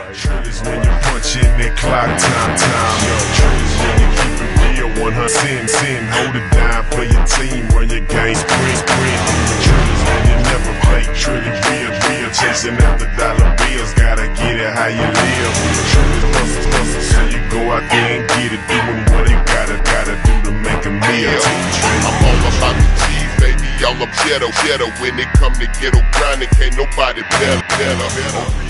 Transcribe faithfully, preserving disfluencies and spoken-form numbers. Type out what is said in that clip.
Trillers when you punch in that clock, time, time. Yo, trillers when you keep it real, one hundred sin, sin. Hold it down for your team, run your game, sprint, sprint. Trillers when you never play, trilling real, real. Chasing after dollar bills, gotta get it how you live. Trillers hustle, hustle, so you go out there and get it, doing what you gotta, gotta do to make a meal. I'm all about the G's, baby, all up ghetto, ghetto. When it come to ghetto grinding, can't nobody better, better, better.